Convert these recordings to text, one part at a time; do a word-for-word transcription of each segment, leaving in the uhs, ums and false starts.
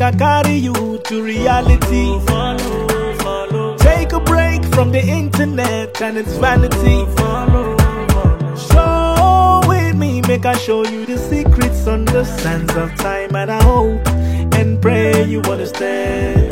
make I carry you to reality. Follow, follow. Take a break from the internet and its vanity. Follow, follow. Show with me, make I show you the secrets on the sands of time. And I hope and pray you understand.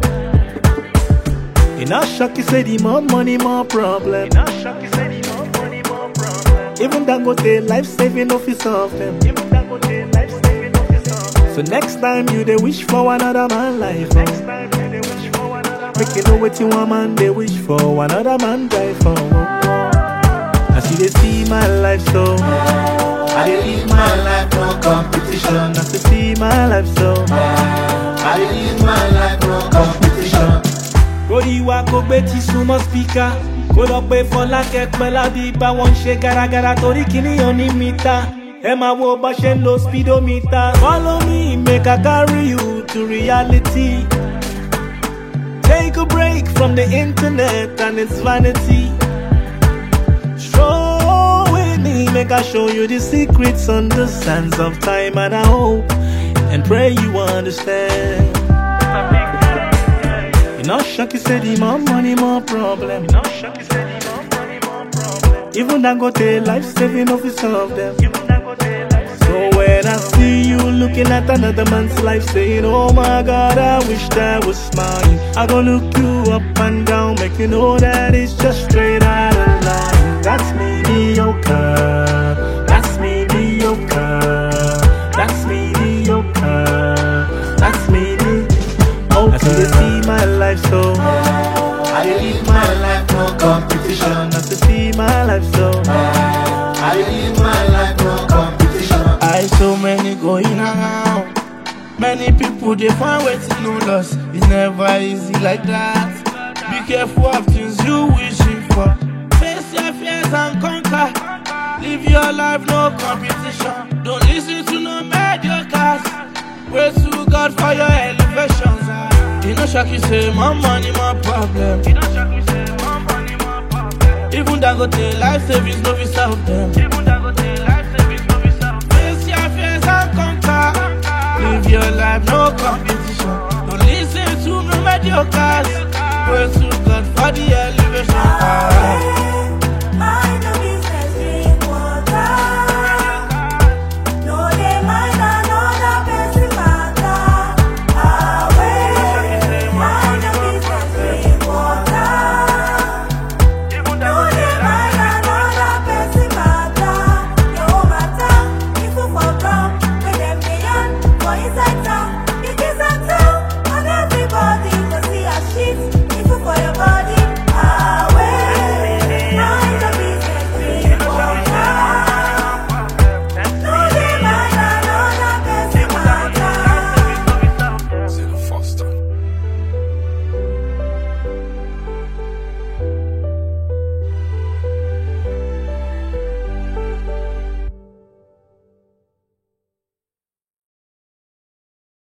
In a shock, you say the more money, more problem. In a shock, you say the more money, more problem. Even Dangote life saving office of them. Even Dangote life saving office of them. So next time you they wish for another man life. Next time you they wish for another man. Make you know what you want, man. They wish for another man drive for. As you they see my life so, I they live my life no competition. As you see my life so, I they live my life no competition. Kori wa kò gbé tí súnmọ́ speaker. Kó lọ pé Fọlákẹ́ pẹ́ Ládìbá wọ́n ń ṣe gàràgàrà torí kìnìyàn ní mítà. Ẹ máa wo bá ṣe ń lo speedometer. Follow me, make I carry you to reality. Take a break from the internet and its vanity. Show with me, make I show you the secrets on the sands of time. And I hope and pray you understand. No shock, you say the more money, more problem. No shock, you say the more money, more problem. Even Dangote life saving office of them. Even Dangote life. So when I see you looking at another man's life, saying, oh my God, I wish that was mine. I go look you up and down, make you know that it's just straight out of line. That's mediocre. That's mediocre. That's mediocre. That's mediocre. As you see my life so, I live my life no competition. As you see my life so, I live my life no competition. I so many going around. Many people they find waiting no loss. It's never easy like that. Be careful of things you wishing for. Face your fears and conquer. Live your life no competition. Don't listen to no mediocres. Pray to God for your elevations. You know shock you say more money, more problem. You know shock you say more money, more problem. Even Dangote life savings no be solve them. Even Dangote life savings no be solve them. Face your fears and conquer. Live your life no competition. Don't listen to no mediocres. Pray to God for the elevations.